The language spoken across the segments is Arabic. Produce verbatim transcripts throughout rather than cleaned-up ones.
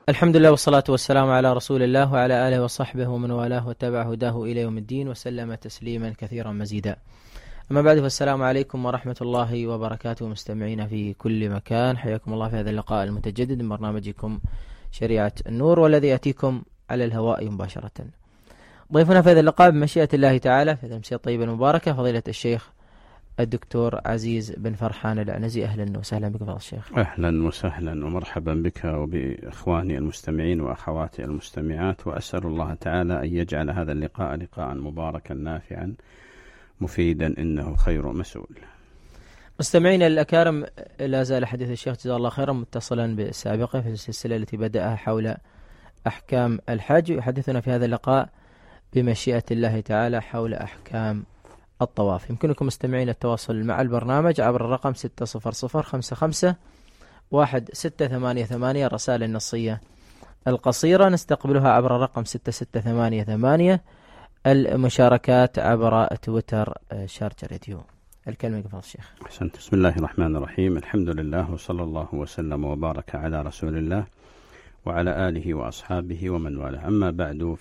الحمد لله والصلاة والسلام على رسول الله وعلى آله وصحبه ومن والاه وتبع هداه إلى يوم الدين وسلم تسليما كثيرا مزيدا. أما بعد، فالسلام عليكم ورحمة الله وبركاته مستمعين في كل مكان، حياكم الله في هذا اللقاء المتجدد من برنامجكم شريعة النور، والذي يأتيكم على الهواء مباشرة. ضيفنا في هذا اللقاء بمشيئة الله تعالى في الأمسية الطيبة المباركة فضيلة الشيخ الدكتور عزيز بن فرحان العنزي. أهلا وسهلا بك فضيلة الشيخ. أهلا وسهلا ومرحبا بك وبإخواني المستمعين وأخواتي المستمعات، وأسأل الله تعالى أن يجعل هذا اللقاء لقاء مباركا نافعا مفيدا، إنه خير مسؤول. مستمعين الأكارم، لا زال حديث الشيخ جزاه الله خيرا متصلا بالسابقة في السلسلة التي بدأها حول أحكام الحج، يحدثنا في هذا اللقاء بمشيئة الله تعالى حول أحكام الطواف. يمكنكم مستمعين التواصل مع البرنامج عبر الرقم ستة صفر صفر خمسة خمسة واحد ستة ثمانية ثمانية. الرسائل النصية القصيرة نستقبلها عبر الرقم ستة ستة ثمانية ثمانية. المشاركات عبر تويتر شارجة راديو. الكلمة قبل الشيخ. أحسنت. بسم الله الرحمن الرحيم، الحمد لله وصلى الله وسلم وبارك على رسول الله وعلى آله وأصحابه ومن والاه. أما بعد،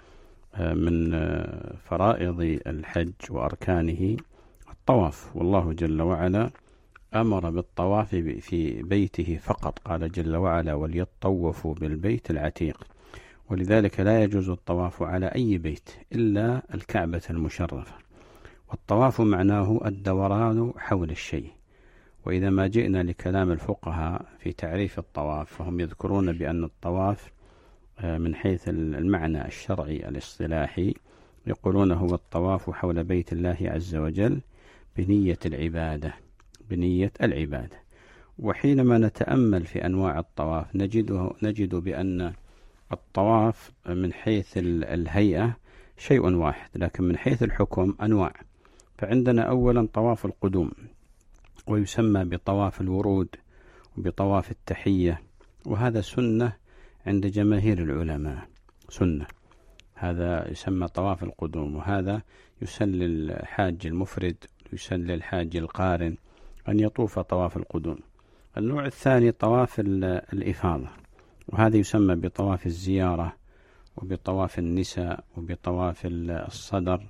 فمن فرائض الحج وأركانه الطواف، والله جل وعلا أمر بالطواف في بيته فقط، قال جل وعلا وليطوفوا بالبيت العتيق، ولذلك لا يجوز الطواف على أي بيت إلا الكعبة المشرفة. والطواف معناه الدوران حول الشيء. وإذا ما جئنا لكلام الفقهاء في تعريف الطواف، فهم يذكرون بأن الطواف من حيث المعنى الشرعي الاصطلاحي يقولون هو الطواف حول بيت الله عز وجل بنية العبادة بنية العبادة. وحينما نتأمل في أنواع الطواف نجده نجد بأن الطواف من حيث الهيئة شيء واحد، لكن من حيث الحكم أنواع. فعندنا أولا طواف القدوم، ويسمى بطواف الورود وبطواف التحية، وهذا سنة عند جماهير العلماء، سنة. هذا يسمى طواف القدوم، وهذا يسن للحاج المفرد يسن للحاج القارن أن يطوف طواف القدوم. النوع الثاني طواف الإفاضة، وهذا يسمى بطواف الزيارة وبطواف النساء وبطواف الصدر،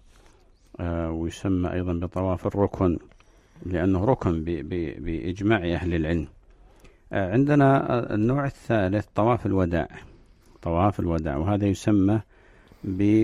ويسمى أيضا بطواف الركن لأنه ركن بإجماع أهل العلم. عندنا النوع الثالث طواف الوداع طواف الوداع وهذا يسمى ب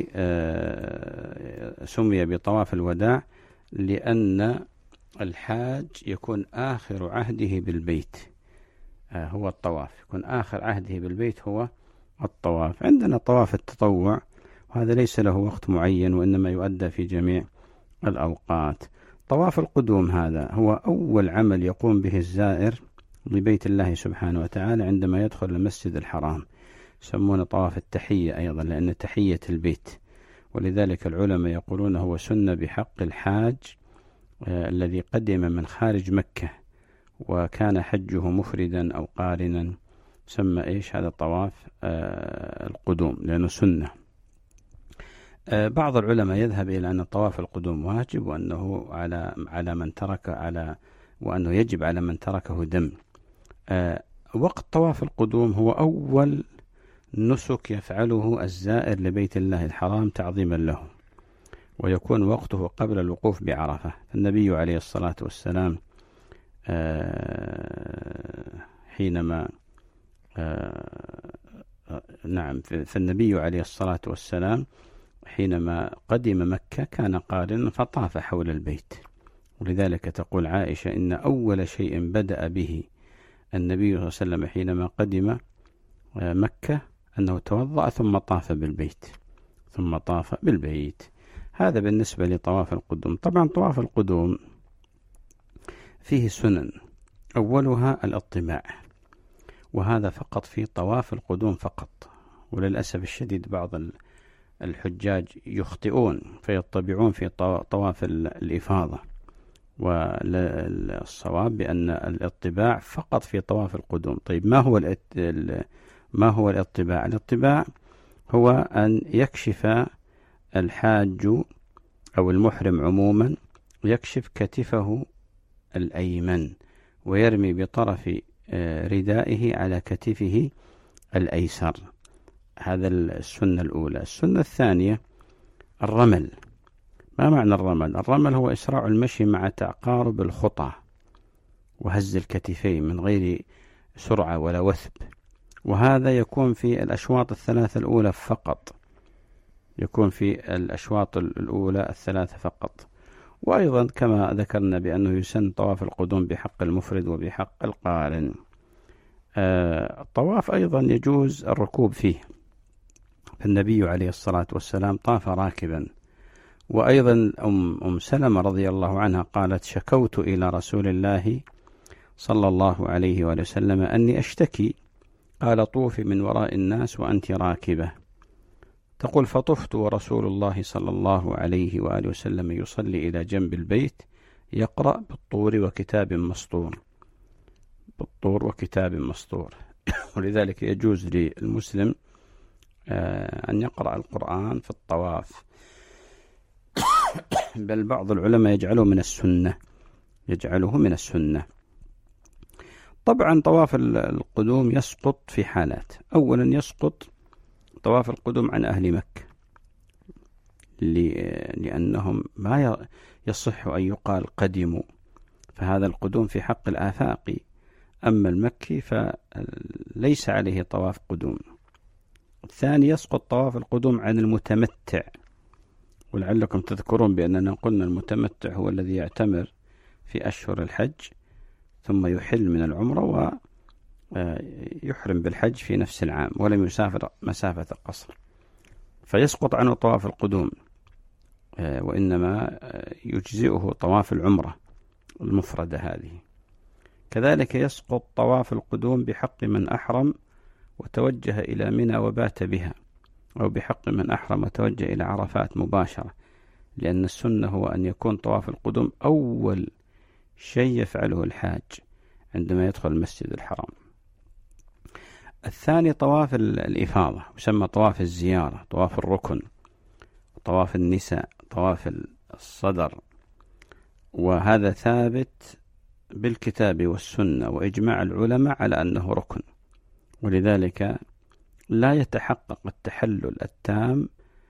سمي بطواف الوداع لأن الحاج يكون آخر عهده بالبيت هو الطواف، يكون آخر عهده بالبيت هو الطواف. عندنا طواف التطوع، وهذا ليس له وقت معين وإنما يؤدى في جميع الأوقات. طواف القدوم هذا هو أول عمل يقوم به الزائر لبيت الله سبحانه وتعالى عندما يدخل المسجد الحرام، يسمونه طواف التحية أيضا لأن تحية البيت. ولذلك العلماء يقولون هو سنة بحق الحاج آه الذي قدم من خارج مكة وكان حجه مفردا أو قارنا، سمى إيش هذا طواف آه القدوم لأنه سنة. آه بعض العلماء يذهب إلى أن طواف القدوم واجب وأنه على على من ترك على وأنه يجب على من تركه دم. آه وقت طواف القدوم هو أول نسك يفعله الزائر لبيت الله الحرام تعظيما له، ويكون وقته قبل الوقوف بعرفة. النبي عليه الصلاة والسلام آه حينما آه نعم فالنبي عليه الصلاة والسلام حينما قدم مكة كان قارنا فطاف حول البيت، ولذلك تقول عائشة إن أول شيء بدأ به النبي صلى الله عليه وسلم حينما قدم مكة أنه توضأ ثم طاف بالبيت ثم طاف بالبيت. هذا بالنسبة لطواف القدوم. طبعا طواف القدوم فيه سنن، أولها الاطباع، وهذا فقط في طواف القدوم فقط. وللأسف الشديد بعض الحجاج يخطئون فيطبعون في طواف الإفاضة، والصواب بأن الاطباع فقط في طواف القدوم. طيب ما هو ما هو الاطباع؟ الاطباع هو أن يكشف الحاج أو المحرم عموما يكشف كتفه الأيمن ويرمي بطرف ردائه على كتفه الأيسر. هذا السنة الأولى. السنة الثانية الرمل. ما معنى الرمل؟ الرمل هو إسراع المشي مع تعقارب الخطى وهز الكتفين من غير سرعة ولا وثب، وهذا يكون في الأشواط الثلاثة الأولى فقط، يكون في الأشواط الأولى الثلاثة فقط. وأيضا كما ذكرنا بأنه يسن طواف القدوم بحق المفرد وبحق القارن. آه الطواف أيضا يجوز الركوب فيه، فالنبي عليه الصلاة والسلام طاف راكبا. وأيضا أم, أم سلمة رضي الله عنها قالت: شكوت إلى رسول الله صلى الله عليه وآله وسلم أني أشتكي، قال: طوفي من وراء الناس وأنت راكبة. تقول: فطفت ورسول الله صلى الله عليه وآله وسلم يصلي إلى جنب البيت يقرأ بالطور وكتاب مسطور، بالطور وكتاب مسطور. ولذلك يجوز للمسلم أن يقرأ القرآن في الطواف، بل بعض العلماء يجعله من السنة، يجعله من السنة. طبعا طواف القدوم يسقط في حالات. أولا يسقط طواف القدوم عن أهل مكة، لأنهم ما يصح أن يقال قدموا، فهذا القدوم في حق الآفاقي، أما المكي فليس عليه طواف قدوم. الثاني يسقط طواف القدوم عن المتمتع، ولعلكم تذكرون بأننا قلنا المتمتع هو الذي يعتمر في أشهر الحج ثم يحل من العمرة ويحرم بالحج في نفس العام ولم يسافر مسافة القصر، فيسقط عنه طواف القدوم، وإنما يجزئه طواف العمرة المفردة هذه. كذلك يسقط طواف القدوم بحق من أحرم وتوجه إلى منى وبات بها، أو بحق من أحرم وتوجه إلى عرفات مباشرة، لأن السنة هو أن يكون طواف القدوم أول شيء يفعله الحاج عندما يدخل المسجد الحرام. الثاني طواف الإفاضة، يسمى طواف الزيارة، طواف الركن، طواف النساء، طواف الصدر، وهذا ثابت بالكتاب والسنة وإجماع العلماء على أنه ركن، ولذلك لا يتحقق التحلل التام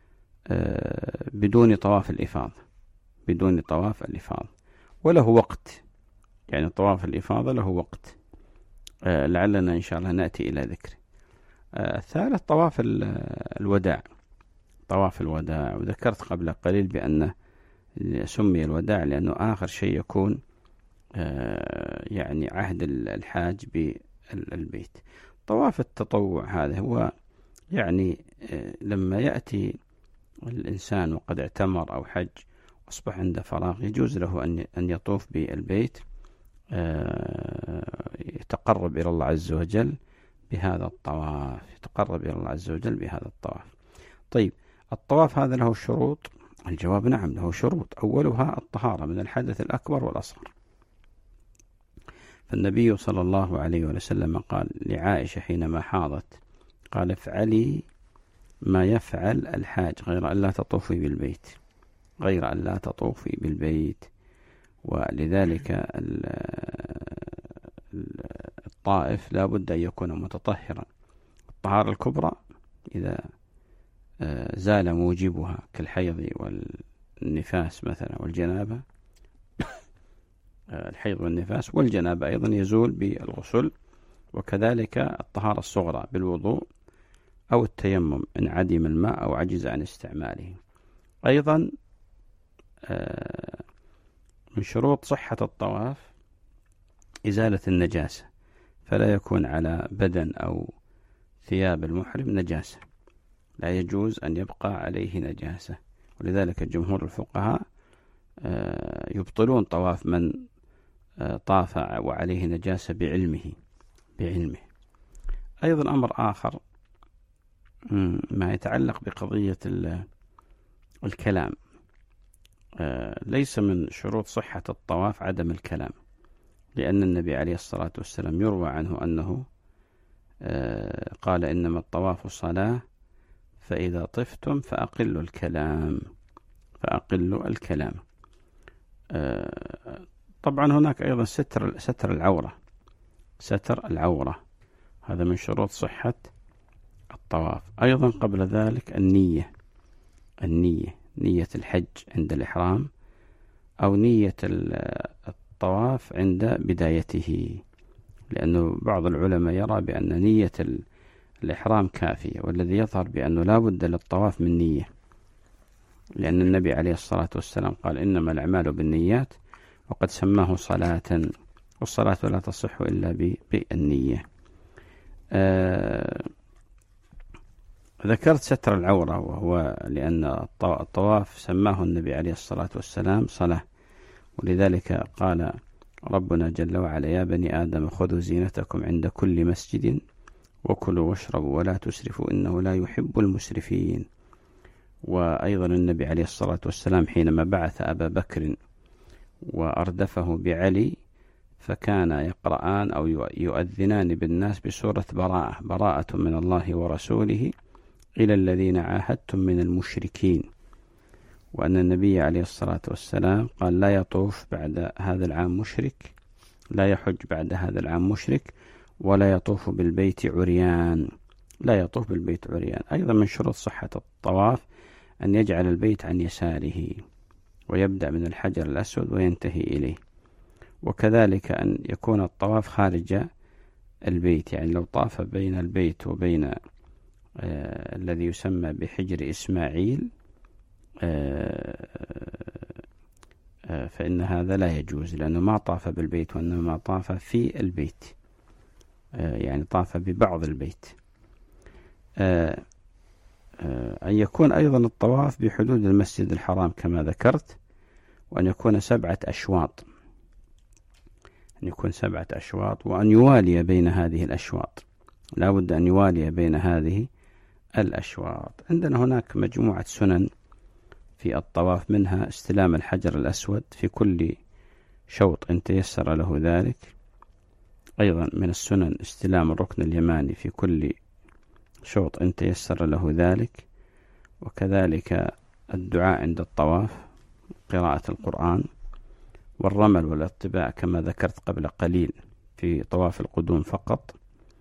بدون طواف الإفاضة، بدون طواف الإفاضة، وله وقت، يعني طواف الإفاضة له وقت، لعلنا إن شاء الله نأتي إلى ذكر. الثالث طواف الوداع، طواف الوداع، وذكرت قبل قليل بأنه سمي الوداع لأنه آخر شيء يكون يعني عهد الحاج بالبيت. طواف التطوع هذا هو يعني لما يأتي الإنسان وقد اعتمر أو حج أصبح عنده فراغ، يجوز له أن يطوف بالبيت يتقرب إلى الله عز وجل بهذا الطواف، يتقرب إلى الله عز وجل بهذا الطواف. طيب، الطواف هذا له شروط؟ الجواب نعم، له شروط. أولها الطهارة من الحدث الأكبر والأصغر، فالنبي صلى الله عليه وسلم قال لعائشة حينما حاضت، قال: افعلي ما يفعل الحاج غير أن لا تطوفي بالبيت، غير أن لا تطوفي بالبيت. ولذلك الطائف لا بد أن يكون متطهرا. الطهارة الكبرى إذا زال موجبها كالحيض والنفاس مثلا والجنابة، الحيض والنفاس والجنابة أيضا يزول بالغسل، وكذلك الطهارة الصغرى بالوضوء أو التيمم إن عدم الماء أو عجز عن استعماله. أيضا من شروط صحة الطواف إزالة النجاسة، فلا يكون على بدن أو ثياب المحرم نجاسة، لا يجوز أن يبقى عليه نجاسة. ولذلك جمهور الفقهاء يبطلون طواف من طاف وعليه نجاسة بعلمه بعلمه. أيضا أمر آخر ما يتعلق بقضية الكلام، ليس من شروط صحة الطواف عدم الكلام، لأن النبي عليه الصلاة والسلام يروى عنه أنه قال: إنما الطواف صلاة فإذا طفتم فأقلوا الكلام، فأقلوا الكلام. طبعا هناك أيضا ستر ستر العورة، ستر العورة هذا من شروط صحة الطواف. أيضا قبل ذلك النية النية نية الحج عند الإحرام، أو نية الطواف عند بدايته، لأنه بعض العلماء يرى بأن نية الإحرام كافية، والذي يظهر بأنه لا بد للطواف من نية، لأن النبي عليه الصلاة والسلام قال إنما الأعمال بالنيات، وقد سماه صلاة، والصلاة لا تصح إلا بالنية. آه ذكرت ستر العورة، وهو لأن الطواف سماه النبي عليه الصلاة والسلام صلاة، ولذلك قال ربنا جل وعلا يا بني آدم خذوا زينتكم عند كل مسجد وكلوا واشربوا ولا تسرفوا إنه لا يحب المسرفين. وأيضا النبي عليه الصلاة والسلام حينما بعث أبا بكر وأردفه بعلي، فكان يقرآن أو يؤذنان بالناس بسورة براءة، براءة من الله ورسوله إلى الذين عاهدتم من المشركين. وأن النبي عليه الصلاة والسلام قال لا يطوف بعد هذا العام مشرك، لا يحج بعد هذا العام مشرك، ولا يطوف بالبيت عريان، لا يطوف بالبيت عريان. أيضا من شروط صحة الطواف أن يجعل البيت عن يساره، ويبدأ من الحجر الأسود وينتهي إليه. وكذلك أن يكون الطواف خارج البيت، يعني لو طاف بين البيت وبين آه الذي يسمى بحجر إسماعيل آه آه فإن هذا لا يجوز، لأنه ما طاف بالبيت، وإنما طاف في البيت، آه يعني طاف ببعض البيت. آه آه أن يكون أيضا الطواف بحدود المسجد الحرام كما ذكرت، وأن يكون سبعة أشواط، أن يكون سبعة أشواط، وأن يوالي بين هذه الأشواط، لا بد أن يوالي بين هذه الأشواط. عندنا هناك مجموعة سنن في الطواف، منها استلام الحجر الأسود في كل شوط إن تيسر له ذلك. أيضا من السنن استلام الركن اليماني في كل شوط إن تيسر له ذلك. وكذلك الدعاء عند الطواف، قراءة القرآن، والرمل والاطباع كما ذكرت قبل قليل في طواف القدوم فقط.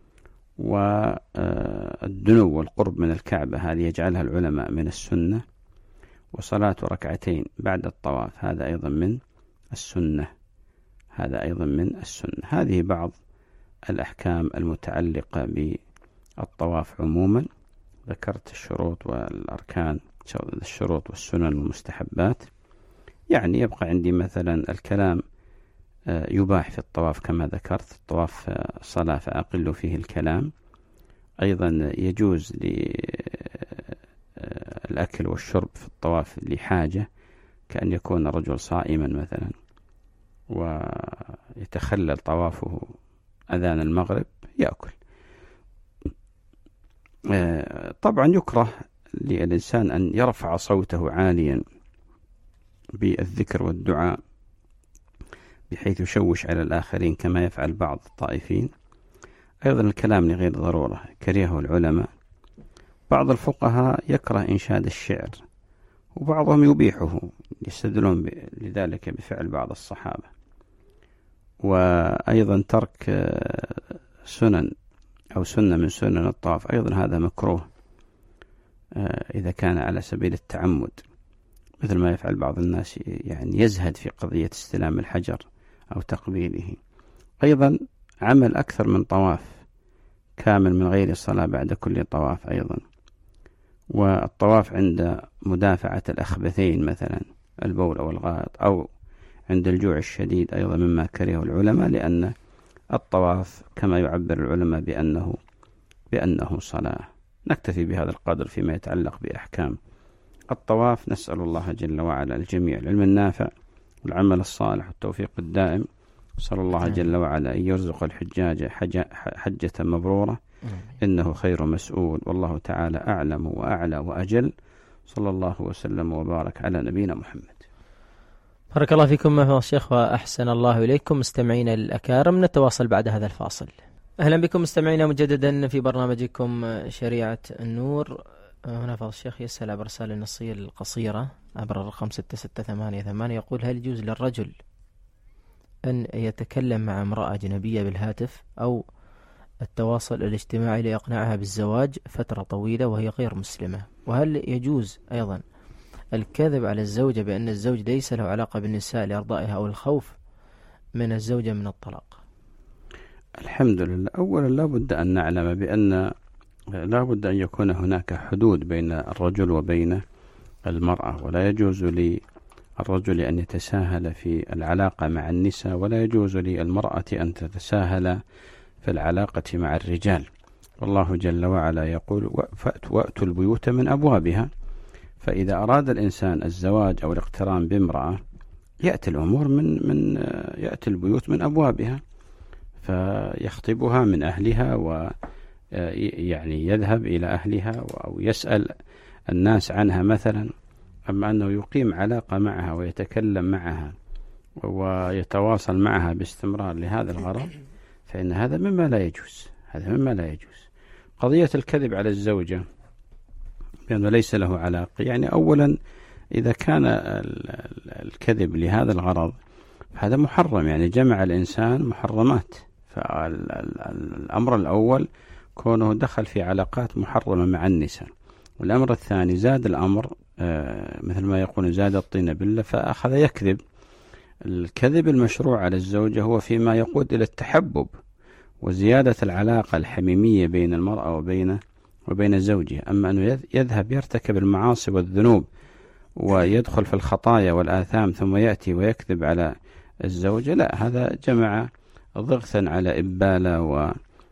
والدنو والقرب من الكعبة هذه يجعلها العلماء من السنة. وصلاة ركعتين بعد الطواف هذا أيضا من السنة، هذا أيضا من السنة. هذه بعض الأحكام المتعلقة بالطواف عموما. ذكرت الشروط والأركان، الشروط والسنن والمستحبات. يعني يبقى عندي مثلا الكلام يباح في الطواف كما ذكرت، الطواف صلاة فأقل فيه الكلام. أيضا يجوز للأكل والشرب في الطواف لحاجة، كأن يكون رجل صائما مثلا ويتخلل طوافه أذان المغرب يأكل. طبعا يكره للإنسان أن يرفع صوته عاليا بالذكر والدعاء بحيث يشوش على الآخرين كما يفعل بعض الطائفين. أيضا الكلام لغير ضرورة كرهه العلماء. بعض الفقهاء يكره إنشاد الشعر، وبعضهم يبيحه، يستدلون لذلك بفعل بعض الصحابة. وأيضا ترك سنن أو سنة من سنن الطواف أيضا هذا مكروه إذا كان على سبيل التعمد، مثل ما يفعل بعض الناس، يعني يزهد في قضية استلام الحجر أو تقبيله. أيضا عمل أكثر من طواف كامل من غير الصلاة بعد كل طواف أيضا. والطواف عند مدافعة الأخبثين مثلا البول أو الغائط، أو عند الجوع الشديد أيضا مما كرهه العلماء، لأن الطواف كما يعبر العلماء بأنه بأنه صلاة. نكتفي بهذا القدر فيما يتعلق بأحكام الطواف. نسأل الله جل وعلا الجميع العلم النافع والعمل الصالح والتوفيق الدائم. صلى الله جل وعلا أن يرزق الحجاج حجة مبرورة، إنه خير مسؤول، والله تعالى أعلم وأعلى وأجل. صلى الله وسلم وبارك على نبينا محمد. بارك الله فيكم يا الشيخ وأحسن الله إليكم. مستمعينا الأكارم، نتواصل بعد هذا الفاصل. أهلا بكم مستمعينا مجددا في برنامجكم شريعة النور. هنا فضل الشيخ يسأل عبر رسالة نصية القصيرة عبر الرقم ستة ستة ثمانية ثمانية، يقول: هل يجوز للرجل أن يتكلم مع امرأة أجنبية بالهاتف أو التواصل الاجتماعي لإقناعها بالزواج فترة طويلة وهي غير مسلمة؟ وهل يجوز أيضا الكذب على الزوجة بأن الزوج ليس له علاقة بالنساء لإرضائها أو الخوف من الزوجة من الطلاق؟ الحمد لله. أولا لا بد أن نعلم بأن لا بد أن يكون هناك حدود بين الرجل وبين المرأة، ولا يجوز للرجل أن يتساهل في العلاقة مع النساء، ولا يجوز للمرأة أن تتساهل في العلاقة مع الرجال. والله جل وعلا يقول وأتوا البيوت من أبوابها. فإذا أراد الإنسان الزواج أو الاقتران بامرأة يأتي الأمور من من يأتي البيوت من أبوابها، فيخطبها من أهلها، ويعني يذهب إلى أهلها أو يسأل الناس عنها مثلا. أما أنه يقيم علاقة معها ويتكلم معها ويتواصل معها باستمرار لهذا الغرض، فإن هذا مما لا يجوز. هذا مما لا يجوز. قضية الكذب على الزوجة بأنه ليس له علاقة، يعني أولا إذا كان الكذب لهذا الغرض هذا محرم، يعني جمع الإنسان محرمات. فالأمر الأول كونه دخل في علاقات محرمة مع النساء، والأمر الثاني زاد الأمر مثل ما يقول زاد الطين بلة فأخذ يكذب. الكذب المشروع على الزوجة هو فيما يقود إلى التحبب وزيادة العلاقة الحميمية بين المرأة وبين وبين زوجها. أما أنه يذهب يرتكب المعاصي والذنوب ويدخل في الخطايا والآثام ثم يأتي ويكذب على الزوجة، لا، هذا جمع ضغثا على إبالة و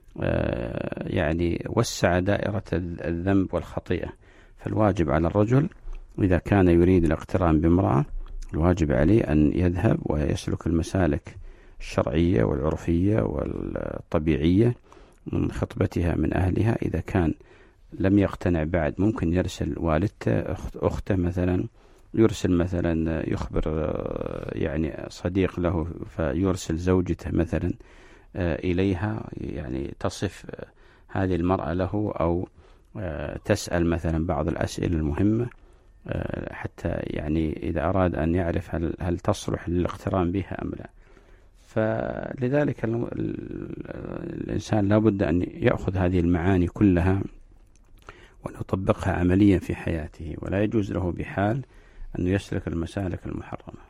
يعني وسع دائرة الذنب والخطيئة. فالواجب على الرجل إذا كان يريد الاقتران بامرأة الواجب عليه أن يذهب ويسلك المسالك الشرعية والعرفية والطبيعية من خطبتها من أهلها. إذا كان لم يقتنع بعد ممكن يرسل والدته أخته مثلا، يرسل مثلا يخبر يعني صديق له فيرسل زوجته مثلا إليها، يعني تصف هذه المرأة له أو تسأل مثلا بعض الأسئلة المهمة حتى يعني إذا أراد أن يعرف هل, هل تصلح للاقتران بها أم لا. فلذلك الإنسان لا بد أن يأخذ هذه المعاني كلها وأن يطبقها عمليا في حياته، ولا يجوز له بحال أن يسلك المسالك المحرمة.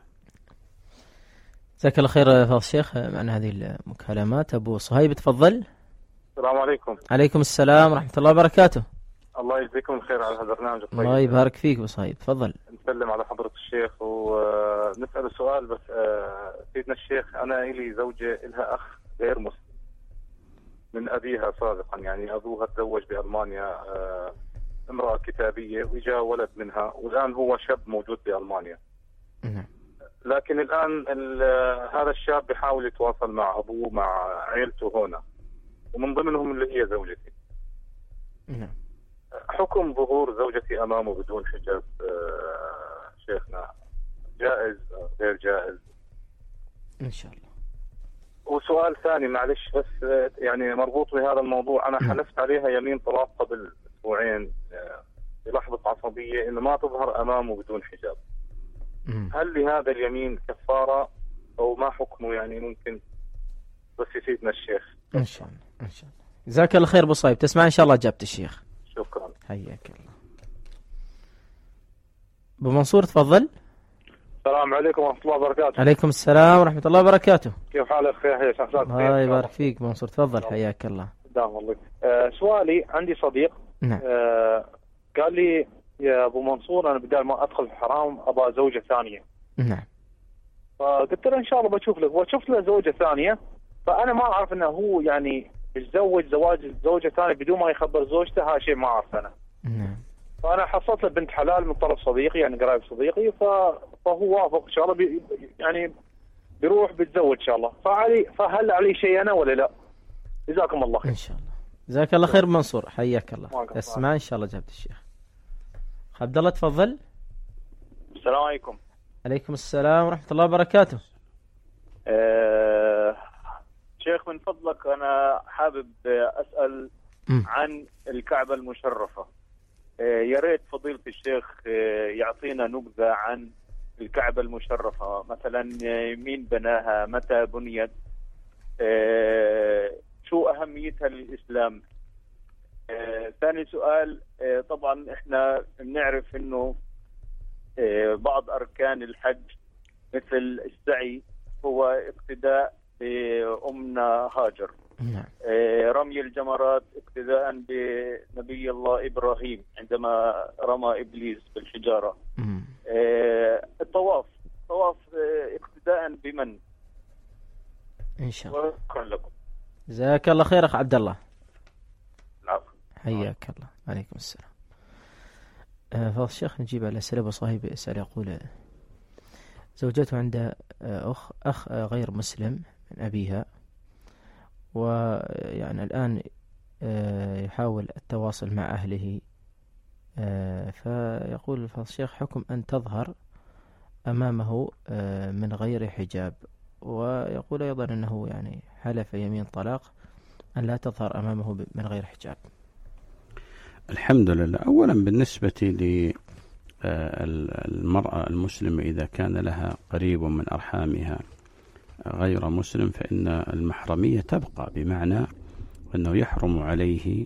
جزاك الله خير فضل الشيخ معنا هذه المكالمات. أبو صهيب تفضل. السلام عليكم. عليكم السلام ورحمة الله وبركاته. الله يجزيكم الخير على هذا البرنامج الطيب. الله يبارك فيك أبو صهيب، تفضل. نسلم على حضرة الشيخ ونسأل سؤال بس. سيدنا الشيخ أنا إلي زوجة إلها أخ غير مسلم من أبيها سابقا، يعني أبوها تزوج بألمانيا امرأة كتابية وجاء ولد منها، والآن هو شاب موجود بألمانيا. نعم. لكن الآن هذا الشاب بيحاول يتواصل مع أبوه مع عائلته هنا، ومن ضمنهم اللي هي زوجتي. نعم. حكم ظهور زوجتي أمامه بدون حجاب شيخنا جائز غير جائز؟ إن شاء الله. وسؤال ثاني معلش بس يعني مربوط بهذا الموضوع، أنا حلفت عليها يمين طلاق قبل أسبوعين بلحظة عصبية إنه ما تظهر أمامه بدون حجاب. هل لهذا اليمين كفارة أو ما حكمه؟ يعني ممكن بس يفيدنا الشيخ. إن شاء الله إن شاء الله. جزاك الله خير أبو صهيب، تسمع إن شاء الله إجابة الشيخ. شكرا. حياك الله. أبو منصور تفضل. السلام عليكم ورحمة الله وبركاته. عليكم السلام ورحمة الله وبركاته. كيف حالك؟ خير يا شيخ. الله يبارك فيك منصور، تفضل. حياك الله. دام الله. آه سؤالي، عندي صديق نعم. آه قال لي يا أبو منصور أنا بدال ما أدخل في حرام أبغى زوجة ثانية. نعم. فقلت له إن شاء الله بشوف لك، وشفت له زوجة ثانية. فأنا ما أعرف إنه هو يعني يتزوج زواج زوجة ثانية بدون ما يخبر زوجته، هذا شيء ما أعرف أنا. نعم. فأنا حصلت له بنت حلال من طرف صديقي، يعني قريب صديقي، فهو وافق إن شاء الله بي يعني بيروح بيتزوج إن شاء الله. فعلي فهل علي شيء أنا ولا لا؟ جزاكم الله خير. إن شاء الله. جزاك الله خير منصور، حياك الله. اسمع إن شاء الله جابت الشيخ. عبد الله تفضل. السلام عليكم. عليكم السلام ورحمة الله وبركاته. أه شيخ من فضلك أنا حابب أسأل م. عن الكعبة المشرفة. أه يا ريت فضيلة الشيخ أه يعطينا نبذة عن الكعبة المشرفة، مثلا مين بناها، متى بنيت، أه شو أهميتها للإسلام؟ آه، ثاني سؤال، آه، طبعا احنا بنعرف انه آه، بعض اركان الحج مثل السعي هو اقتداء بأمنا هاجر، نعم. آه، رمي الجمرات اقتداء بنبي الله إبراهيم عندما رمى إبليس بالحجارة، آه، الطواف الطواف آه، اقتداء بمن؟ إن شاء الله. وشكرا لكم. جزاك الله خير أخ عبد الله. العفو. حياك الله. عليكم السلام. آه فضل الشيخ، نجيب على أسئلة صاحب يسأل يقول زوجته عندها أخ أخ غير مسلم من أبيها، ويعني الآن يحاول التواصل مع أهله، فيقول فضل الشيخ حكم أن تظهر أمامه من غير حجاب، ويقول أيضا أنه يعني حلف يمين طلاق أن لا تظهر أمامه من غير حجاب. الحمد لله. أولا بالنسبة للمرأة المسلمة إذا كان لها قريب من أرحامها غير مسلم فإن المحرمية تبقى، بمعنى أنه يحرم عليه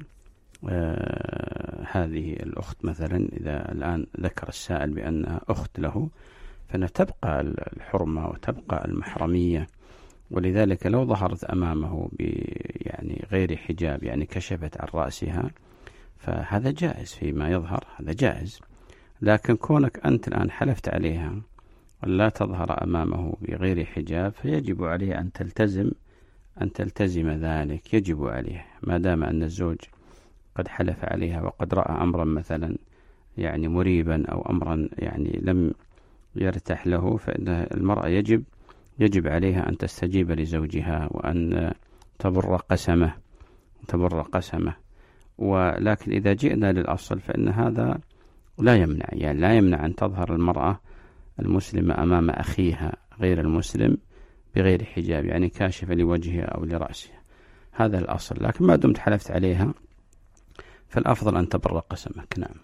هذه الأخت مثلا، إذا الآن ذكر السائل بأنها أخت له فإن تبقى الحرمة وتبقى المحرمية. ولذلك لو ظهرت أمامه يعني غير حجاب، يعني كشفت عن رأسها، فهذا جائز فيما يظهر، هذا جائز. لكن كونك أنت الآن حلفت عليها لا تظهر أمامه بغير حجاب، فيجب عليه أن تلتزم أن تلتزم ذلك، يجب عليه ما دام أن الزوج قد حلف عليها وقد رأى أمرا مثلا يعني مريبا أو أمرا يعني لم يرتاح له، فإن المرأة يجب يجب عليها أن تستجيب لزوجها وأن تبر قسمه تبر قسمه ولكن إذا جئنا للأصل فإن هذا لا يمنع، يعني لا يمنع أن تظهر المرأة المسلمة أمام أخيها غير المسلم بغير حجاب، يعني كاشفة لوجهها أو لرأسها، هذا الأصل. لكن ما دمت حلفت عليها فالأفضل أن تبر قسمك. نعم.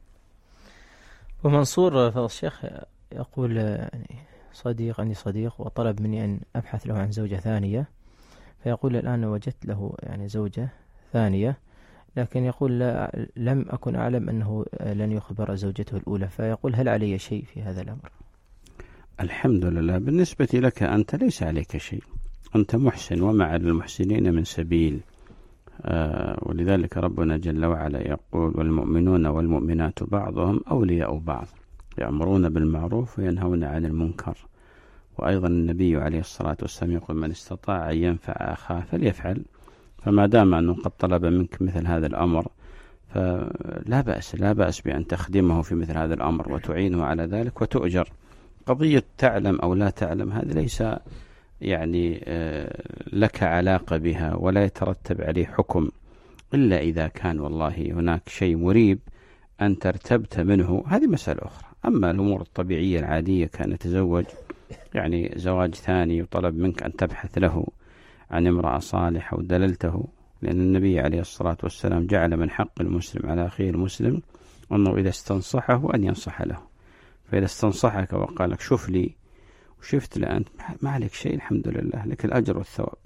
ومنصور فضل الشيخ يقول يعني صديق عندي صديق وطلب مني أن أبحث له عن زوجة ثانية، فيقول الآن وجدت له يعني زوجة ثانية، لكن يقول لا لم أكن أعلم أنه لن يخبر زوجته الأولى، فيقول هل علي شيء في هذا الأمر؟ الحمد لله. بالنسبة لك أنت ليس عليك شيء، أنت محسن وما على المحسنين من سبيل. آه ولذلك ربنا جل وعلا يقول والمؤمنون والمؤمنات بعضهم أولياء بعض يأمرون بالمعروف وينهون عن المنكر. وأيضا النبي عليه الصلاة والسلام يقول من استطاع أن ينفع أخاه فليفعل. فما دام أنه قد طلب منك مثل هذا الأمر فلا بأس لا بأس بأن تخدمه في مثل هذا الأمر وتعينه على ذلك وتؤجر. قضية تعلم أو لا تعلم هذا ليس يعني لك علاقة بها ولا يترتب عليه حكم، إلا إذا كان والله هناك شيء مريب أنت ارتبت منه، هذه مسألة أخرى. أما الأمور الطبيعية العادية كان يتزوج يعني زواج ثاني وطلب منك أن تبحث له عن امرأة صالحة ودللته، لأن النبي عليه الصلاة والسلام جعل من حق المسلم على أخيه المسلم أنه إذا استنصحه أن ينصح له، فإذا استنصحك وقال لك شوف لي وشفت لأنت ما عليك شيء الحمد لله، لك الأجر والثواب.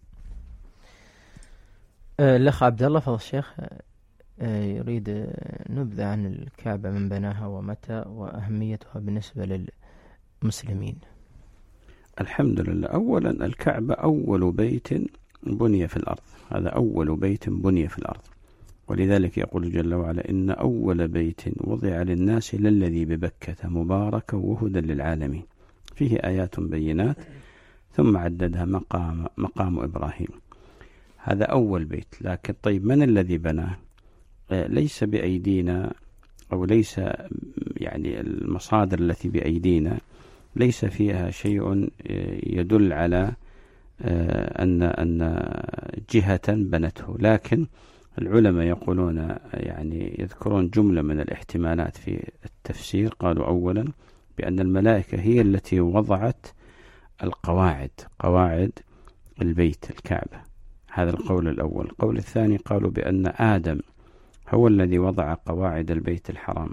الأخ عبد الله فضل الشيخ يريد نبذة عن الكعبة، من بناها ومتى وأهميتها بالنسبة للمسلمين. الحمد لله. أولا الكعبة أول بيت بني في الأرض، هذا أول بيت بني في الأرض، ولذلك يقول جل وعلا إن أول بيت وضع للناس للذي ببكة مباركا وهدى للعالمين فيه آيات بينات، ثم عددها مقام مقام إبراهيم. هذا أول بيت. لكن طيب من الذي بناه؟ ليس بأيدينا أو ليس يعني المصادر التي بأيدينا ليس فيها شيء يدل على أن أن جهة بنته، لكن العلماء يقولون يعني يذكرون جملة من الاحتمالات في التفسير. قالوا أولا بأن الملائكة هي التي وضعت القواعد قواعد البيت الكعبة، هذا القول الأول. القول الثاني قالوا بأن آدم هو الذي وضع قواعد البيت الحرام.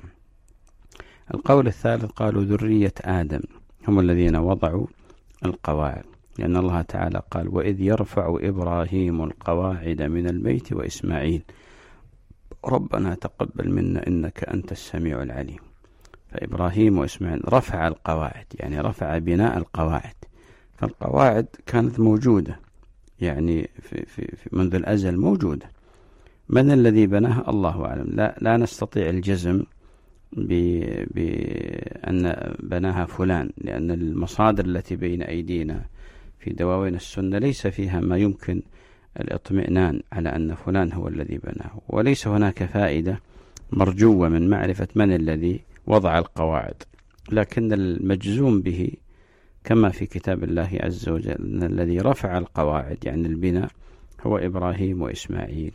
القول الثالث قالوا ذرية آدم هم الذين وضعوا القواعد. لأن الله تعالى قال وإذ يرفع إبراهيم القواعد من البيت وإسماعيل ربنا تقبل منا إنك أنت السميع العليم. فإبراهيم وإسماعيل رفع القواعد، يعني رفع بناء القواعد. فالقواعد كانت موجودة يعني في في في منذ الأزل موجودة. من الذي بناها؟ الله أعلم. لا لا نستطيع الجزم بأن بناها فلان، لأن المصادر التي بين أيدينا في دواوين السنة ليس فيها ما يمكن الاطمئنان على أن فلان هو الذي بناه، وليس هناك فائدة مرجوة من معرفة من الذي وضع القواعد. لكن المجزوم به كما في كتاب الله عز وجل أن الذي رفع القواعد يعني البناء هو إبراهيم وإسماعيل.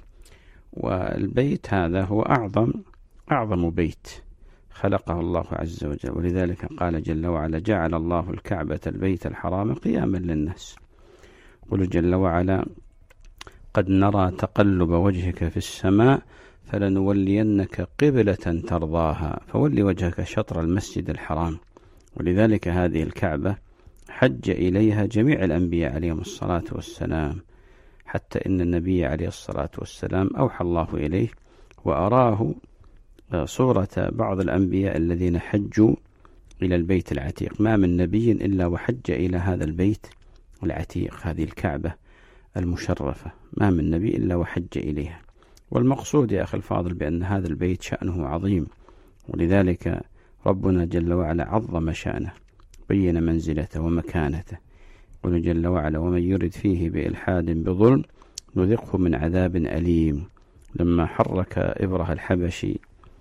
والبيت هذا هو أعظم أعظم بيت خلقه الله عز وجل، ولذلك قال جل وعلا جعل الله الكعبة البيت الحرام قياما للناس. قل جل وعلا قد نرى تقلب وجهك في السماء فلنولينك قبلة ترضاها فول وجهك شطر المسجد الحرام. ولذلك هذه الكعبة حج إليها جميع الأنبياء عليهم الصلاة والسلام، حتى إن النبي عليه الصلاة والسلام أوحى الله إليه وأراه صورة بعض الأنبياء الذين حجوا إلى البيت العتيق. ما من نبي إلا وحج إلى هذا البيت العتيق، هذه الكعبة المشرفة، ما من نبي إلا وحج إليها. والمقصود يا أخي الفاضل بأن هذا البيت شأنه عظيم، ولذلك ربنا جل وعلا عظم شأنه، بين منزلته ومكانته. قل جل وعلا ومن يرد فيه بإلحاد بظلم نذقه من عذاب أليم. لما حرك إبره الحبشي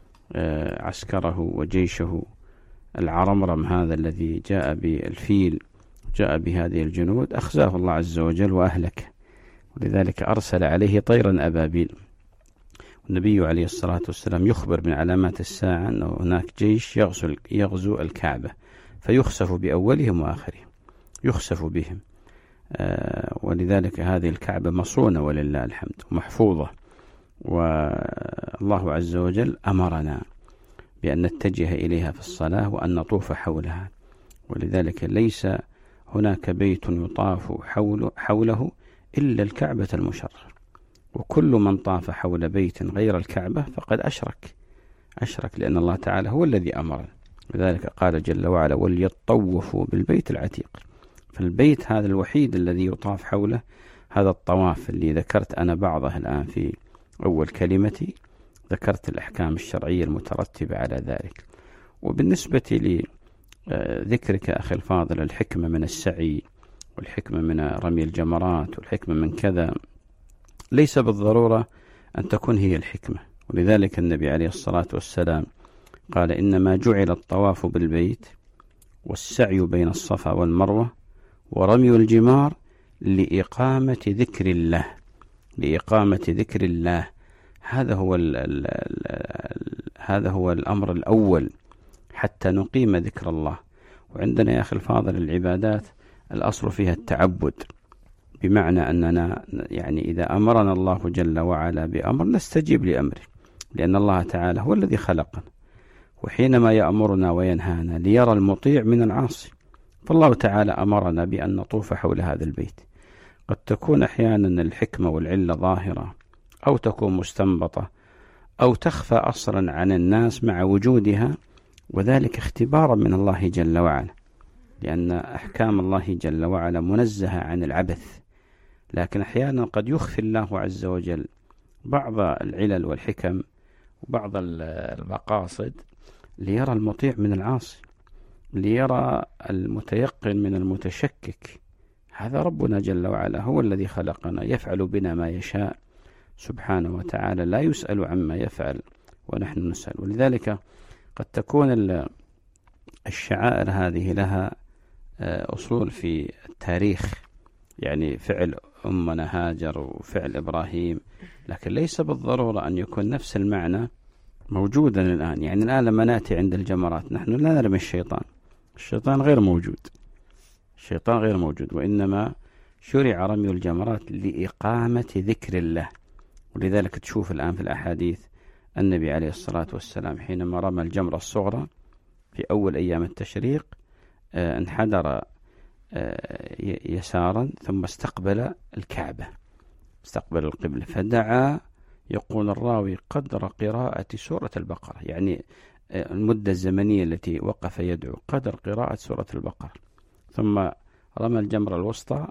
عسكره وجيشه العرمرم هذا الذي جاء بالفيل جاء بهذه الجنود أخزاه الله عز وجل وأهلك، ولذلك أرسل عليه طيرا أبابيل. النبي عليه الصلاة والسلام يخبر من علامات الساعة أن هناك جيش يغزو, يغزو الكعبة فيخسف بأولهم وآخرهم، يخسف بهم. آه ولذلك هذه الكعبة مصونة ولله الحمد محفوظة. والله عز وجل أمرنا بأن نتجه إليها في الصلاة وأن نطوف حولها، ولذلك ليس هناك بيت يطاف حوله, حوله إلا الكعبة المشرفة، وكل من طاف حول بيت غير الكعبة فقد أشرك أشرك لأن الله تعالى هو الذي أمر. لذلك قال جل وعلا وليطوفوا بالبيت العتيق. فالبيت هذا الوحيد الذي يطاف حوله هذا الطواف اللي ذكرت أنا بعضه الآن في أول كلمتي، ذكرت الأحكام الشرعية المترتبة على ذلك. وبالنسبة لذكرك أخي الفاضل الحكمة من السعي والحكمة من رمي الجمرات والحكمة من كذا، ليس بالضرورة أن تكون هي الحكمة. ولذلك النبي عليه الصلاة والسلام قال إنما جعل الطواف بالبيت والسعي بين الصفا والمروة ورمي الجمار لإقامة ذكر الله لإقامة ذكر الله هذا هو ال ال ال هذا هو الأمر الأول حتى نقيم ذكر الله. وعندنا يا أخي الفاضل العبادات الأصل فيها التعبد، بمعنى أننا يعني إذا أمرنا الله جل وعلا بأمر نستجيب لأمره، لأن الله تعالى هو الذي خلقنا، وحينما يأمرنا وينهانا ليرى المطيع من العاصي. فالله تعالى أمرنا بأن نطوف حول هذا البيت. قد تكون أحيانا الحكمة والعلة ظاهرة أو تكون مستنبطة أو تخفى أصلا عن الناس مع وجودها، وذلك اختبارا من الله جل وعلا، لأن أحكام الله جل وعلا منزهة عن العبث. لكن أحيانا قد يخفي الله عز وجل بعض العلل والحكم وبعض المقاصد ليرى المطيع من العاصي، ليرى المتيقن من المتشكك. هذا ربنا جل وعلا هو الذي خلقنا، يفعل بنا ما يشاء سبحانه وتعالى، لا يسأل عما يفعل ونحن نسأل. ولذلك قد تكون الشعائر هذه لها أصول في التاريخ، يعني فعل أمنا هاجر وفعل إبراهيم، لكن ليس بالضرورة أن يكون نفس المعنى موجودا الآن. يعني الآن لما نأتي عند الجمرات نحن لا نرمي الشيطان، الشيطان غير موجود، الشيطان غير موجود، وإنما شرع رمي الجمرات لإقامة ذكر الله. ولذلك تشوف الآن في الأحاديث النبي عليه الصلاة والسلام حينما رمى الجمرة الصغرى في أول أيام التشريق انحدر يسارا ثم استقبل الكعبة، استقبل القبلة، فدعا، يقول الراوي قدر قراءة سورة البقرة، يعني المدة الزمنية التي وقف يدعو قدر قراءة سورة البقرة، ثم رمى الجمرة الوسطى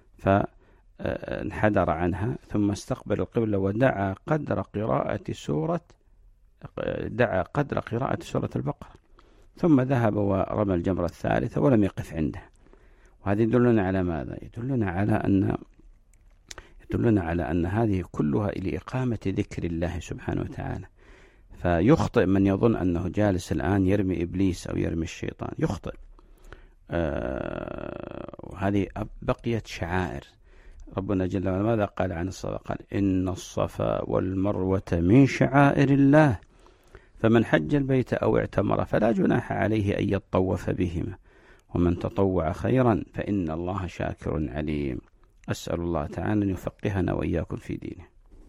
فانحدر عنها، ثم استقبل القبلة ودعا قدر قراءة سورة دعا قدر قراءة سورة البقرة، ثم ذهب ورمى الجمرة الثالثة ولم يقف عندها. وهذا يدلنا على ماذا؟ يدلنا على أن يدلنا على أن هذه كلها لإقامة ذكر الله سبحانه وتعالى. فيخطئ من يظن أنه جالس الآن يرمي إبليس أو يرمي الشيطان، يخطئ. آه وهذه بقيت شعائر ربنا جل وعلا. ماذا قال عن الصلاة؟ قال إن الصفا والمروة من شعائر الله فمن حج البيت أو اعتمر فلا جناح عليه أن يطوف بهما ومن تطوع خيرا فإن الله شاكر عليم. أسأل الله تعالى أن يفقهنا وإياكم في دينه.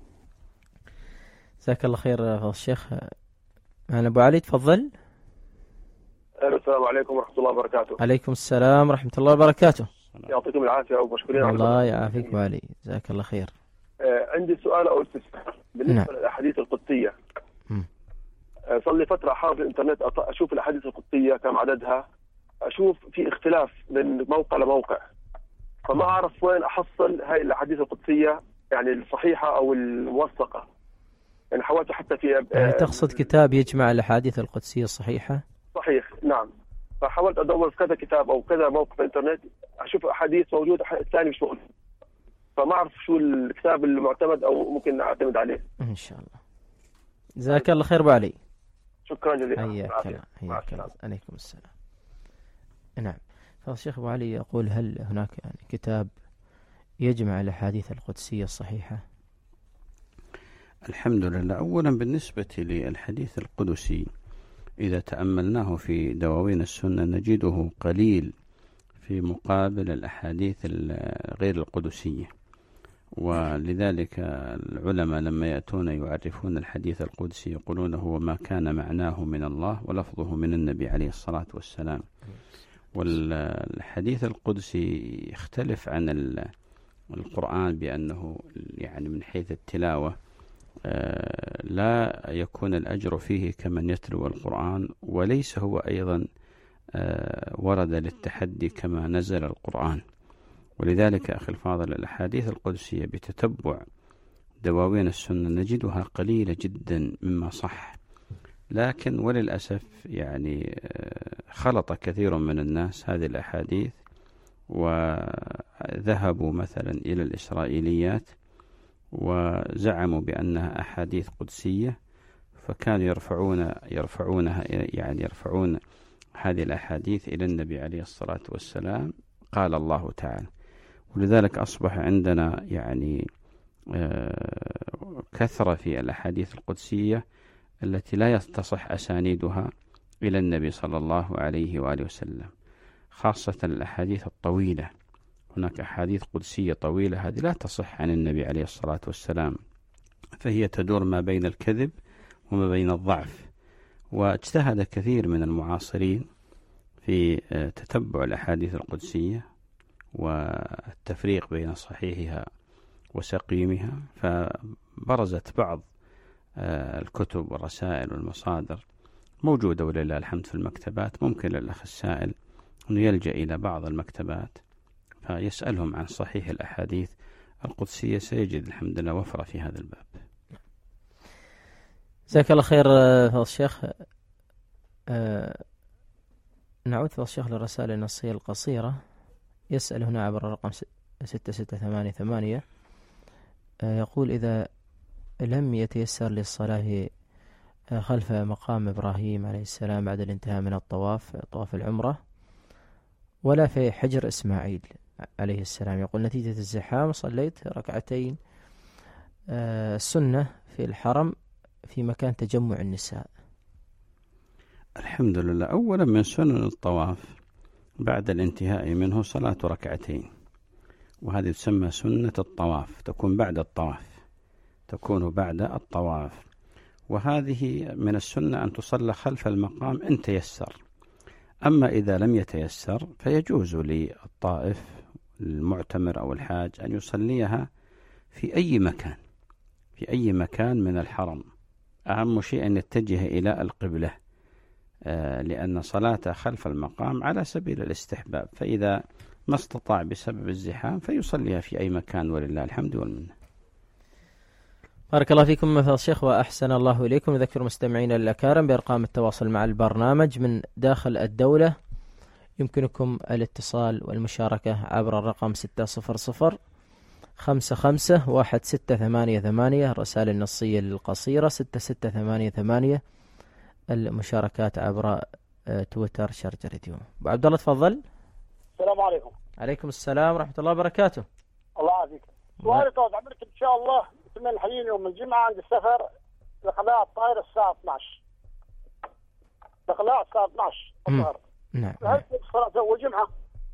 جزاك الله خير فضل الشيخ. معنا أبو علي، تفضل. السلام عليكم ورحمة الله وبركاته. عليكم السلام ورحمة الله وبركاته. يعطيكم العافية ومشكورين. الله يعافيك أبو علي، جزاك الله خير. آه عندي سؤال أو استفسار بالنسبة نعم. للأحاديث القدسية. آه صار لي فترة حاول في الإنترنت أشوف الأحاديث القدسية كم عددها، أشوف في اختلاف من موقع لموقع، فما أعرف وين أحصل هاي الأحاديث القدسية يعني الصحيحة أو الموثقة. يعني حاولت حتى في يعني تقصد كتاب يجمع الأحاديث القدسية الصحيحة؟ صحيح نعم. فحاولت أدور في كذا كتاب أو كذا موقع في الإنترنت أشوف أحاديث موجودة الثاني مش موجود، فما أعرف شو الكتاب المعتمد أو ممكن أعتمد عليه. إن شاء الله. جزاك الله خير أبو علي. شكرا جزيلا. حياك الله. حياك الله. عليكم السلام. نعم. فالشيخ أبو علي يقول هل هناك يعني كتاب يجمع الأحاديث القدسية الصحيحة؟ الحمد لله. أولا بالنسبة للحديث القدسي إذا تأملناه في دواوين السنة نجده قليل في مقابل الأحاديث غير القدسية، ولذلك العلماء لما يأتون يعرفون الحديث القدسي يقولون هو ما كان معناه من الله ولفظه من النبي عليه الصلاة والسلام. والحديث القدسي يختلف عن القرآن بأنه يعني من حيث التلاوة لا يكون الأجر فيه كمن يتلو القرآن، وليس هو أيضا ورد للتحدي كما نزل القرآن. ولذلك أخي الفاضل الأحاديث القدسية بتتبع دواوين السنة نجدها قليلة جدا مما صح، لكن وللأسف يعني خلط كثير من الناس هذه الأحاديث وذهبوا مثلا إلى الإسرائيليات وزعموا بأنها أحاديث قدسية، فكانوا يرفعون يرفعونها يعني يرفعون هذه الأحاديث إلى النبي عليه الصلاة والسلام قال الله تعالى. ولذلك أصبح عندنا يعني كثرة في الأحاديث القدسية التي لا يتصح أسانيدها إلى النبي صلى الله عليه وآله وسلم، خاصة الأحاديث الطويلة. هناك أحاديث قدسية طويلة هذه لا تصح عن النبي عليه الصلاة والسلام، فهي تدور ما بين الكذب وما بين الضعف. واجتهد كثير من المعاصرين في تتبع الأحاديث القدسية والتفريق بين صحيحها وسقيمها، فبرزت بعض الكتب والرسائل والمصادر موجودة ولله الحمد في المكتبات. ممكن للأخ السائل أنه يلجأ إلى بعض المكتبات فيسألهم عن صحيح الأحاديث القدسية، سيجد الحمد لله وفرة في هذا الباب. جزاك الله خير فضل الشيخ. أه نعود فضل الشيخ للرسائل النصية القصيرة. يسأل هنا عبر الرقم ستة ستة ثمانية ثمانية. أه يقول إذا لم يتيسر للصلاة خلف مقام إبراهيم عليه السلام بعد الانتهاء من الطواف طواف العمرة ولا في حجر إسماعيل عليه السلام، يقول نتيجة الزحام صليت ركعتين أه السنة في الحرم في مكان تجمع النساء. الحمد لله. أولا من سنن الطواف بعد الانتهاء منه صلاة ركعتين، وهذه تسمى سنة الطواف، تكون بعد الطواف تكون بعد الطواف وهذه من السنة أن تصلى خلف المقام إن تيسر. أما إذا لم يتيسر فيجوز للطائف المعتمر أو الحاج أن يصليها في أي مكان في أي مكان من الحرم. أهم شيء أن يتجه إلى القبلة، لأن صلاته خلف المقام على سبيل الاستحباب، فإذا ما استطاع بسبب الزحام فيصليها في أي مكان، ولله الحمد والمنة. بارك الله فيكم مثل الشيخ وأحسن الله إليكم. نذكر مستمعينا الأكارم بأرقام التواصل مع البرنامج من داخل الدولة. يمكنكم الاتصال والمشاركة عبر الرقم ستة صفر صفر خمسة خمسة واحد ستة ثمانية ثمانية، الرسائل النصية القصيرة ستة ستة ثمانية ثمانية، المشاركات عبر تويتر شرجة راديو. أبو عبد الله تفضل. السلام عليكم. عليكم السلام ورحمة الله وبركاته. الله يعافيك. سؤالي طبعا عملت إن شاء الله من الحين يوم الجمعة عند السفر لقلاع الطائرة الساعة اثناشر. لقلاع الساعة اثناشر الظهر. نعم. هل صلاة أول جمعة؟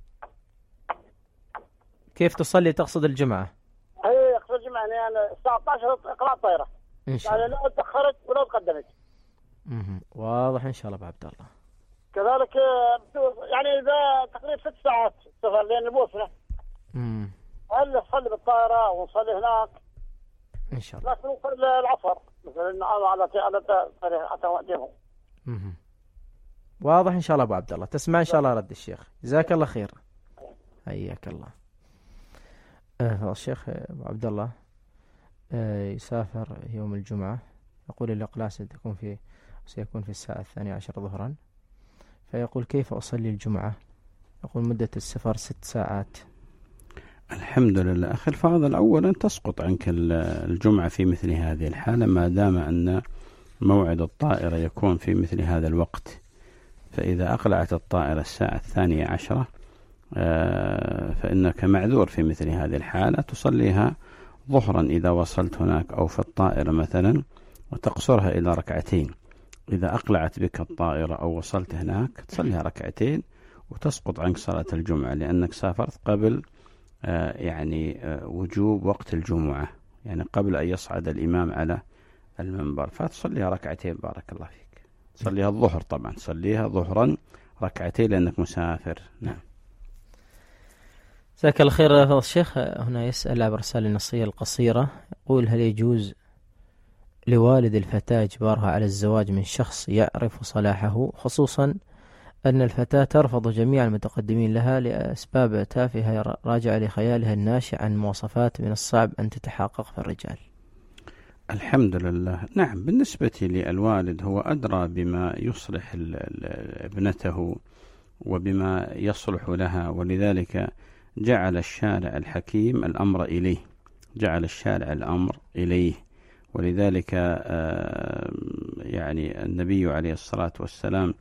كيف تصلي تقصد الجمعة؟ هي أقصد الجمعة يعني الساعة اثناشر قلاع الطائرة. إن شاء الله. يعني لا تأخرت ولا تقدمت. امم واضح إن شاء الله أبو عبد الله. كذلك يعني إذا تقريبا ست ساعات سفر لأن بوسنا. امم هل نصلي بالطائرة ونصلي هناك؟ إن شاء الله. لكن نصلي العصر مثلا على على على وقتهم. امم واضح إن شاء الله أبو عبد الله. تسمع إن شاء الله رد الشيخ. جزاك الله خير. حياك الله. آه الشيخ أبو عبد الله آه يسافر يوم الجمعة، يقول الإقلاع سيكون في سيكون في الساعة الثانية عشر ظهرا، فيقول كيف أصلي الجمعة؟ يقول مدة السفر ست ساعات. الحمد لله أخي الفاضل، أولا تسقط عنك الجمعة في مثل هذه الحالة ما دام أن موعد الطائرة يكون في مثل هذا الوقت. فإذا أقلعت الطائرة الساعة الثانية عشرة فإنك معذور في مثل هذه الحالة، تصليها ظهرا إذا وصلت هناك أو في الطائرة مثلا، وتقصرها إلى ركعتين. إذا أقلعت بك الطائرة أو وصلت هناك تصليها ركعتين وتسقط عنك صلاة الجمعة، لأنك سافرت قبل آه يعني آه وجوب وقت الجمعة، يعني قبل أن يصعد الإمام على المنبر، فتصليها ركعتين. بارك الله فيك. تصليها الظهر طبعا، تصليها ظهرا ركعتين لأنك مسافر. نعم. جزاك الله خير. فضل الشيخ هنا يسأل عبر الرسالة النصية القصيرة، يقول هل يجوز لوالد الفتاة إجبارها على الزواج من شخص يعرف صلاحه، خصوصا أن الفتاة ترفض جميع المتقدمين لها لأسباب تافهة راجعة لخيالها الناشئ عن مواصفات من الصعب أن تتحقق في الرجال؟ الحمد لله. نعم، بالنسبة للوالد هو أدرى بما يصلح ابنته وبما يصلح لها، ولذلك جعل الشارع الحكيم الأمر إليه جعل الشارع الأمر إليه ولذلك يعني النبي عليه الصلاة والسلام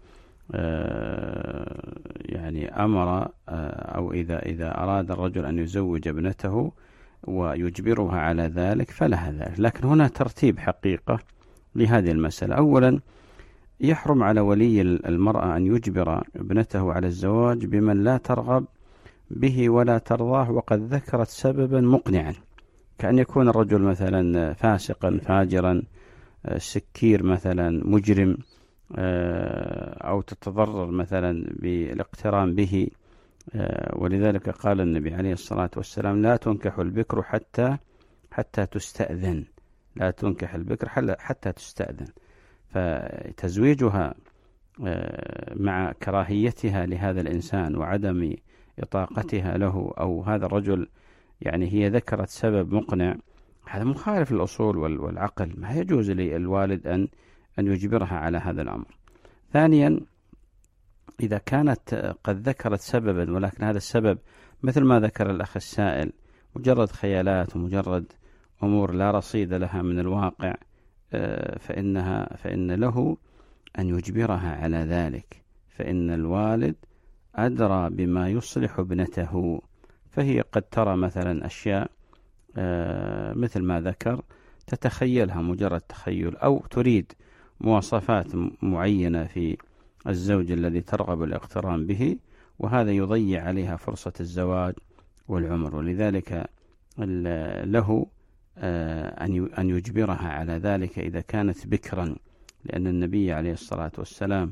يعني أمر أو إذا إذا أراد الرجل أن يزوج ابنته ويجبرها على ذلك فلها ذلك. لكن هنا ترتيب حقيقة لهذه المسألة. أولا، يحرم على ولي المرأة أن يجبر ابنته على الزواج بمن لا ترغب به ولا ترضاه وقد ذكرت سببا مقنعا، كأن يكون الرجل مثلا فاسقا فاجرا سكير مثلا مجرم، أو تتضرر مثلا بالاقتران به. ولذلك قال النبي عليه الصلاة والسلام لا تنكح البكر حتى حتى تستأذن لا تنكح البكر حتى تستأذن. فتزويجها مع كراهيتها لهذا الإنسان وعدم إطاقتها له، أو هذا الرجل يعني هي ذكرت سبب مقنع، هذا مخالف للأصول والعقل، ما يجوز للوالد أن أن يجبرها على هذا الأمر. ثانيا، إذا كانت قد ذكرت سببا ولكن هذا السبب مثل ما ذكر الأخ السائل مجرد خيالات ومجرد أمور لا رصيد لها من الواقع، فإنها فإن له أن يجبرها على ذلك، فإن الوالد أدرى بما يصلح ابنته، فهي قد ترى مثلا أشياء مثل ما ذكر تتخيلها مجرد تخيل، أو تريد مواصفات معينة في الزوج الذي ترغب الاقتران به، وهذا يضيع عليها فرصة الزواج والعمر. ولذلك له أن يجبرها على ذلك إذا كانت بكرا، لأن النبي عليه الصلاة والسلام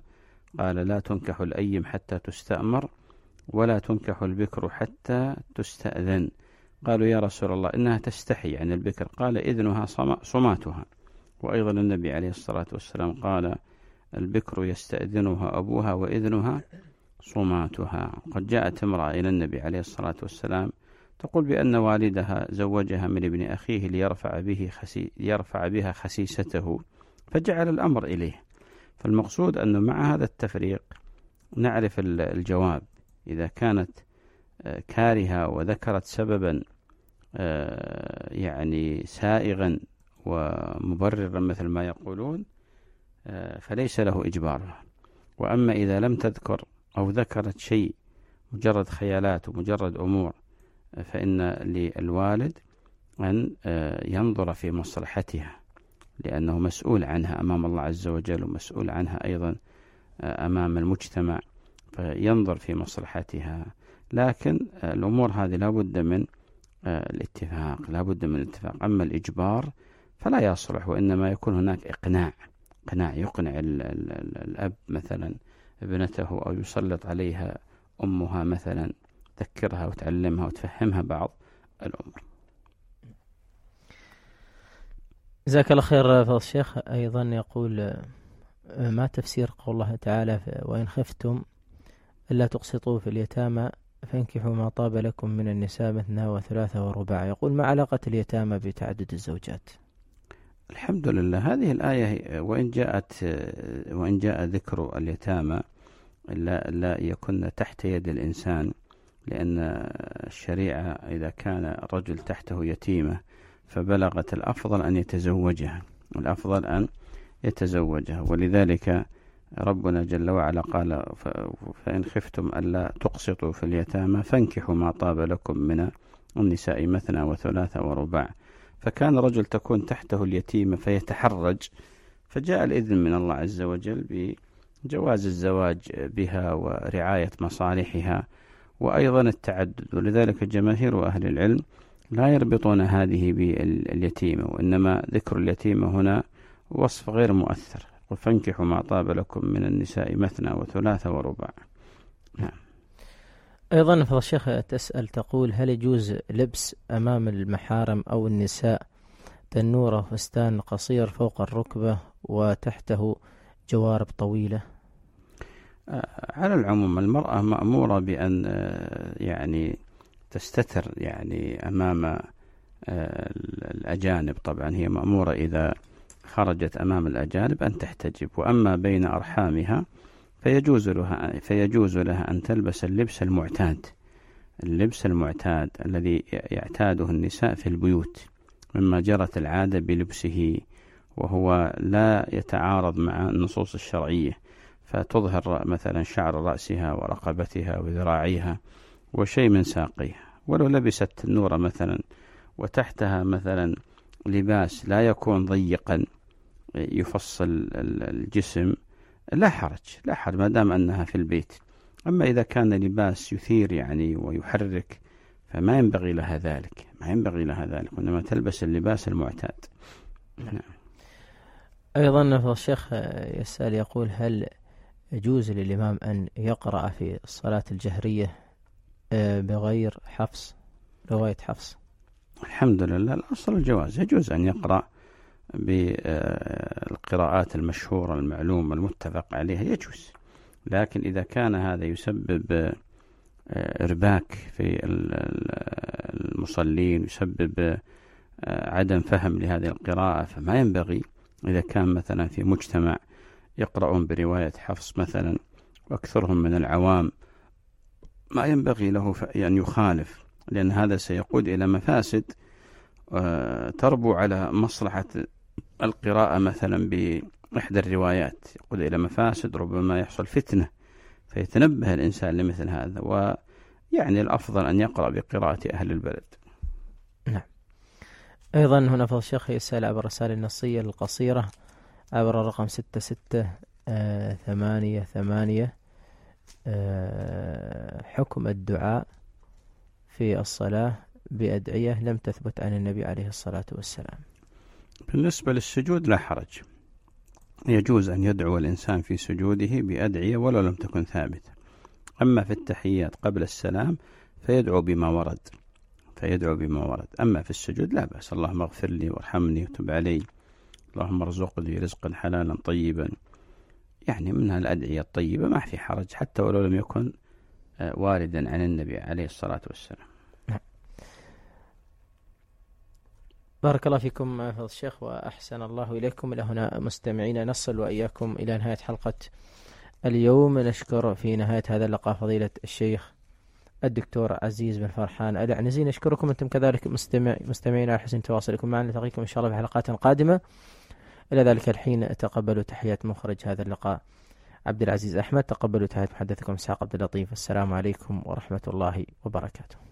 قال لا تنكح الأيم حتى تستأمر ولا تنكح البكر حتى تستأذن. قالوا يا رسول الله إنها تستحي عن البكر، قال إذنها صماتها. وأيضا النبي عليه الصلاة والسلام قال البكر يستأذنها أبوها وإذنها صماتها. قد جاءت امرأة إلى النبي عليه الصلاة والسلام تقول بأن والدها زوجها من ابن أخيه ليرفع به خسي يرفع بها خسيسته، فجعل الأمر إليه. فالمقصود أنه مع هذا التفريق نعرف الجواب. إذا كانت كارهة وذكرت سببا يعني سائغا ومبررا مثل ما يقولون فليس له إجبارها. وأما إذا لم تذكر أو ذكرت شيء مجرد خيالات ومجرد أمور فإن للوالد أن ينظر في مصلحتها، لأنه مسؤول عنها أمام الله عز وجل ومسؤول عنها أيضا أمام المجتمع، فينظر في مصلحتها. لكن الأمور هذه لا بد من الاتفاق لا بد من الاتفاق. أما الإجبار فلا يصلح، وإنما يكون هناك إقناع إقناع يقنع ال ال ال الأب مثلا ابنته، أو يسلط عليها أمها مثلا تذكرها وتعلمها وتفهمها بعض الأمور. جزاك الله خير فضل الشيخ. أيضا يقول ما تفسير قول الله تعالى وإن خفتم ألا تقسطوا في اليتامى فانكحوا ما طاب لكم من النساء مثنى وثلاثة ورباع؟ يقول ما علاقة اليتامى بتعدد الزوجات؟ الحمد لله هذه الآية وإن جاءت وإن جاء ذكر اليتامى لا, لا يكون تحت يد الإنسان، لأن الشريعة إذا كان الرجل تحته يتيمة فبلغت الأفضل أن يتزوجها الأفضل أن يتزوجها ولذلك ربنا جل وعلا قال فإن خفتم ألا تقسطوا في اليتامى فانكحوا ما طاب لكم من النساء مثنى وثلاثة ورباع. فكان رجل تكون تحته اليتيمة فيتحرج، فجاء الإذن من الله عز وجل بجواز الزواج بها ورعاية مصالحها وأيضا التعدد. ولذلك جماهير أهل العلم لا يربطون هذه باليتيمة، وإنما ذكر اليتيمة هنا وصف غير مؤثر. فانكحوا ما طاب لكم من النساء مثنى وثلاثة ورباع. نعم. أيضا فضل الشيخ تسأل تقول هل يجوز لبس أمام المحارم أو النساء تنورة فستان قصير فوق الركبة وتحته جوارب طويلة؟ على العموم المرأة مأمورة بأن يعني تستتر يعني أمام الأجانب. طبعا هي مأمورة إذا خرجت أمام الأجانب أن تحتجب، وأما بين أرحامها فيجوز لها فيجوز لها أن تلبس اللبس المعتاد اللبس المعتاد الذي يعتاده النساء في البيوت مما جرت العادة بلبسه، وهو لا يتعارض مع النصوص الشرعية. فتظهر مثلا شعر رأسها ورقبتها وذراعيها وشيء من ساقيها. ولو لبست النورة مثلا وتحتها مثلا لباس لا يكون ضيقا يفصل الجسم لا حرج لا حرج ما دام أنها في البيت. أما إذا كان لباس يثير يعني ويحرك فما ينبغي لها ذلك ما ينبغي لها ذلك وإنما تلبس اللباس المعتاد. نعم. أيضا الشيخ يسأل يقول هل يجوز للإمام أن يقرأ في الصلاة الجهرية بغير حفص رواية حفص؟ الحمد لله الأصل الجواز، يجوز أن يقرأ بالقراءات المشهورة المعلومة المتفق عليها يجوز، لكن إذا كان هذا يسبب إرباك في المصلين يسبب عدم فهم لهذه القراءة فما ينبغي. إذا كان مثلا في مجتمع يقرؤون برواية حفص مثلا وأكثرهم من العوام ما ينبغي له أن يخالف، لأن هذا سيقود إلى مفاسد تربو على مصلحة القراءة مثلا بإحدى الروايات، يقود إلى مفاسد ربما يحصل فتنة فيتنبه الإنسان لمثل هذا، ويعني الأفضل أن يقرأ بقراءة أهل البلد. نعم. أيضا هنا فضل الشيخ يسأل عبر الرسالة النصية القصيرة عبر الرقم ستة ستة ثمانية ثمانية حكم الدعاء في الصلاة بأدعية لم تثبت عن النبي عليه الصلاة والسلام. بالنسبة للسجود لا حرج يجوز أن يدعو الإنسان في سجوده بأدعية ولو لم تكن ثابتة. أما في التحيات قبل السلام فيدعو بما ورد فيدعو بما ورد أما في السجود لا بأس. اللهم اغفر لي وارحمني وتب علي، اللهم ارزقني رزقا حلالا طيبا، يعني منها الأدعية الطيبة ما في حرج حتى ولو لم يكن واردا عن النبي عليه الصلاة والسلام. بارك الله فيكم فضل الشيخ وأحسن الله إليكم. إلى هنا مستمعين نصل وإياكم إلى نهاية حلقة اليوم. نشكر في نهاية هذا اللقاء فضيلة الشيخ الدكتور عزيز بن فرحان العنزي. نشكركم أنتم كذلك مستمع مستمعين على حسن تواصلكم معنا. نلتقيكم إن شاء الله في حلقات قادمة. إلى ذلك الحين تقبلوا تحيات مخرج هذا اللقاء عبد العزيز أحمد. تقبلوا تحيات محدثكم إسحاق عبد اللطيف. السلام عليكم ورحمة الله وبركاته.